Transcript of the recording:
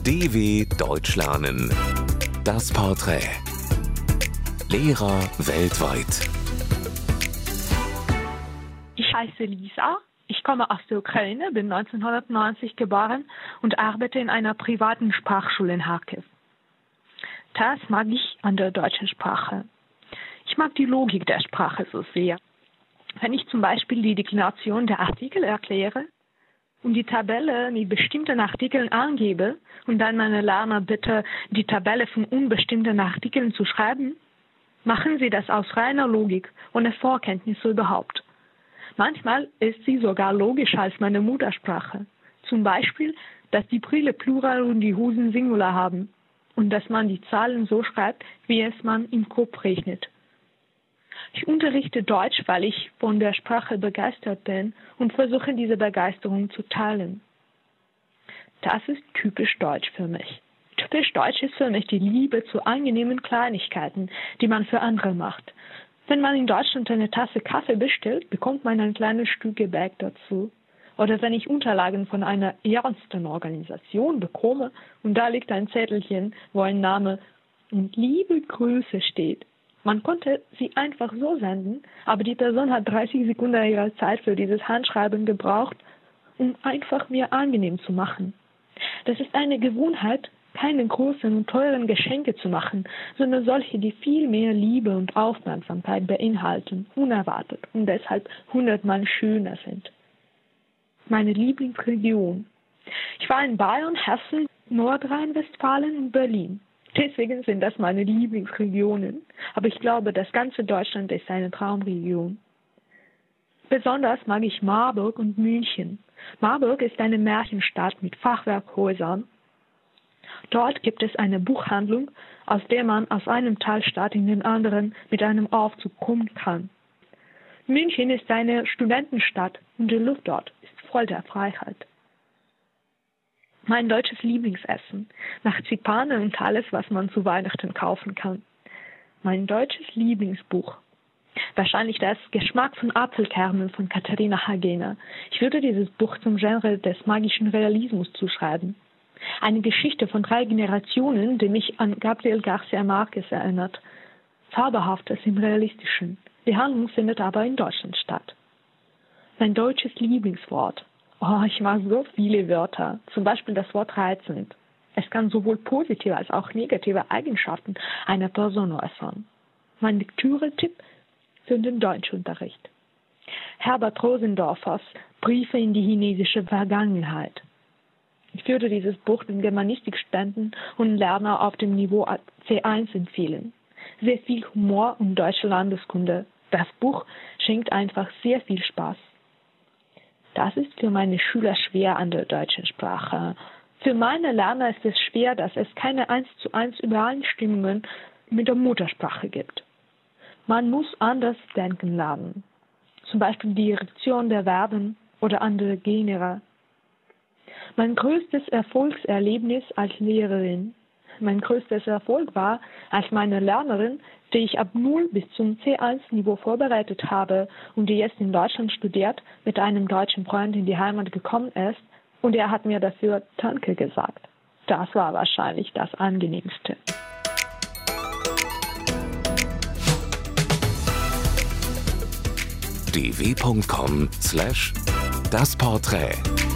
DW Deutsch lernen. Das Porträt. Lehrer weltweit. Ich heiße Lisa. Ich komme aus der Ukraine, bin 1990 geboren und arbeite in einer privaten Sprachschule in Kharkiv. Das mag ich an der deutschen Sprache. Ich mag die Logik der Sprache so sehr. Wenn ich zum Beispiel die Deklination der Artikel erkläre und die Tabelle mit bestimmten Artikeln angebe und dann meine Lerner bitte, die Tabelle von unbestimmten Artikeln zu schreiben, machen sie das aus reiner Logik, ohne Vorkenntnisse überhaupt. Manchmal ist sie sogar logischer als meine Muttersprache. Zum Beispiel, dass die Brille Plural und die Hosen Singular haben und dass man die Zahlen so schreibt, wie es man im Kopf rechnet. Ich unterrichte Deutsch, weil ich von der Sprache begeistert bin und versuche, diese Begeisterung zu teilen. Das ist typisch deutsch für mich. Typisch deutsch ist für mich die Liebe zu angenehmen Kleinigkeiten, die man für andere macht. Wenn man in Deutschland eine Tasse Kaffee bestellt, bekommt man ein kleines Stück Gebäck dazu. Oder wenn ich Unterlagen von einer ernsten Organisation bekomme und da liegt ein Zettelchen, wo ein Name und liebe Grüße steht. Man konnte sie einfach so senden, aber die Person hat 30 Sekunden ihrer Zeit für dieses Handschreiben gebraucht, um einfach mir angenehm zu machen. Das ist eine Gewohnheit, keine großen und teuren Geschenke zu machen, sondern solche, die viel mehr Liebe und Aufmerksamkeit beinhalten, unerwartet und deshalb 100-mal schöner sind. Meine Lieblingsregion. Ich war in Bayern, Hessen, Nordrhein-Westfalen und Berlin. Deswegen sind das meine Lieblingsregionen. Aber ich glaube, das ganze Deutschland ist eine Traumregion. Besonders mag ich Marburg und München. Marburg ist eine Märchenstadt mit Fachwerkhäusern. Dort gibt es eine Buchhandlung, aus der man aus einem Teilstadt in den anderen mit einem Aufzug kommen kann. München ist eine Studentenstadt und die Luft dort ist voll der Freiheit. Mein deutsches Lieblingsessen, Marzipan und alles, was man zu Weihnachten kaufen kann. Mein deutsches Lieblingsbuch. Wahrscheinlich das Geschmack von Apfelkernen von Katharina Hagener. Ich würde dieses Buch zum Genre des magischen Realismus zuschreiben. Eine Geschichte von 3 Generationen, die mich an Gabriel García Márquez erinnert. Fabelhaftes im Realistischen. Die Handlung findet aber in Deutschland statt. Mein deutsches Lieblingswort. Oh, ich mag so viele Wörter. Zum Beispiel das Wort reizend. Es kann sowohl positive als auch negative Eigenschaften einer Person äußern. Mein Lektüre-Tipp für den Deutschunterricht. Herbert Rosendorfers Briefe in die chinesische Vergangenheit. Ich würde dieses Buch den Germanistikstudenten und Lerner auf dem Niveau C1 empfehlen. Sehr viel Humor und deutsche Landeskunde. Das Buch schenkt einfach sehr viel Spaß. Das ist für meine Schüler schwer an der deutschen Sprache. Für meine Lerner ist es schwer, dass es keine 1:1 Übereinstimmungen mit der Muttersprache gibt. Man muss anders denken lernen. Zum Beispiel die Direktion der Verben oder andere Genera. Mein größtes Erfolgserlebnis als Lehrerin. Mein größtes Erfolg war, als meine Lernerin, die ich ab 0 bis zum C1-Niveau vorbereitet habe und die jetzt in Deutschland studiert, mit einem deutschen Freund in die Heimat gekommen ist und er hat mir dafür Danke gesagt. Das war wahrscheinlich das Angenehmste. dw.com/dasporträt